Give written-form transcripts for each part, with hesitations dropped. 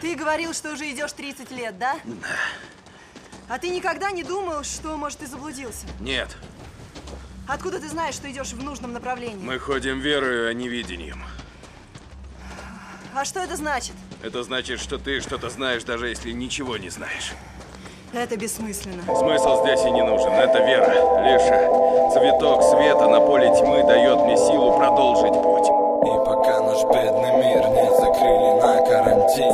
Ты говорил, что уже идешь 30 лет, да? Да. А ты никогда не думал, что, может, ты заблудился? Нет. Откуда ты знаешь, что идешь в нужном направлении? Мы ходим верою, а не видением. А что это значит? Это значит, что ты что-то знаешь, даже если ничего не знаешь. Это бессмысленно. Смысл здесь и не нужен. Это вера. Лишь цветок света на поле тьмы дает мне силу продолжить путь. И пока наш бедный мир не закрыли на карантин,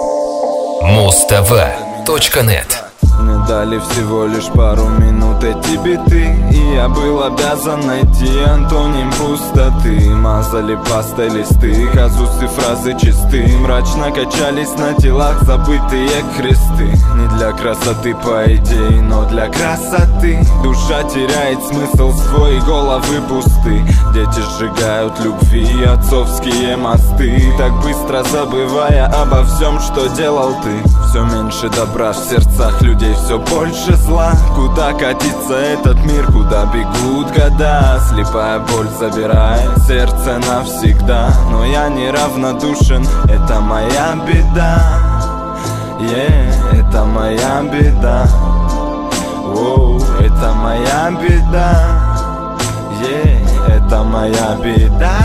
Muz-TV.net. мне дали всего лишь пару минут эти биты, и я был обязан найти антоним пустоты. Мазали пастой листы, казусы фразы чисты, мрачно качались на телах забытые кресты. Не для красоты по идее, но для красоты. Душа теряет смысл свой, головы пусты. Дети сжигают любви, отцовские мосты, так быстро забывая обо всем, что делал ты. Все меньше добра в сердцах людей, все больше зла. Куда катится этот мир, куда бегут года? Слепая боль забирает сердце навсегда. Но я неравнодушен, это моя беда. Это моя беда. Воу, это моя беда. Это моя беда,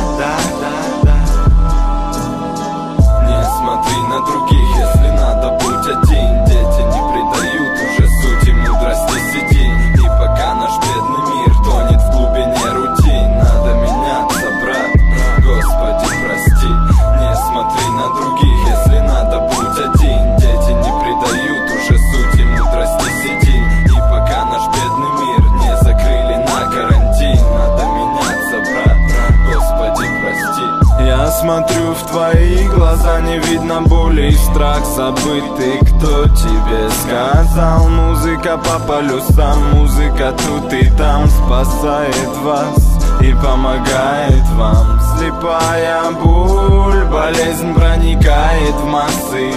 Не смотри на других, если надо, будь один. Дети не придают уже сути мудрости, сиди. И пока наш бедный мир тонет в глубине рутин, надо меняться, брат, Господи, прости. Не смотри на других, если надо, будь один. Дети не придают уже сути мудрости, сиди. И пока наш бедный мир не закрыли на карантин, надо меняться, брат, Господи, прости. Я смотрю в твои глаза, не видно боли и страх забытый. Кто тебе сказал? Музыка по полюсам, музыка тут и там спасает вас и помогает вам. Слепая боль, болезнь проникает в массы.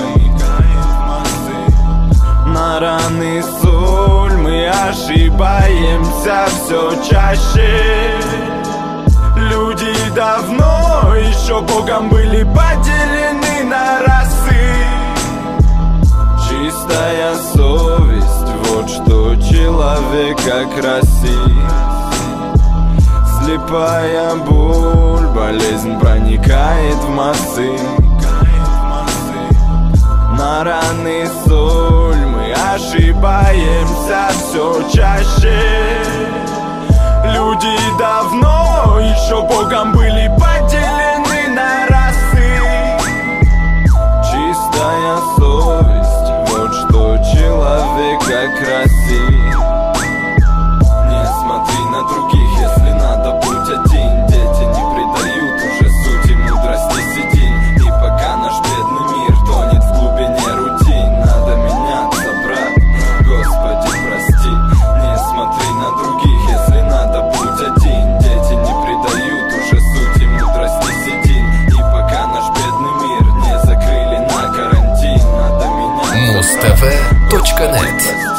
На раны соль мы ошибаемся все чаще. Люди давно еще Богом были поделены на расы. Чистая совесть, вот что человека красит. Слепая боль, болезнь проникает в массы. На раны соль мы ошибаемся все чаще. Люди давно еще Богом были поделены на расы. Чистая совесть, вот что человека красит. Не смотри на других, если надо, будь один. Дети не придают уже сути мудрости, сиди. И пока наш бедный мир тонет в глубине рутин, надо меняться, брат, Господи, прости. Не смотри на других, если надо, будь один. Дети не придают уже сути мудрости, сиди. И пока наш бедный мир не закрыли на карантин, надо меняться, Muz-TV.net.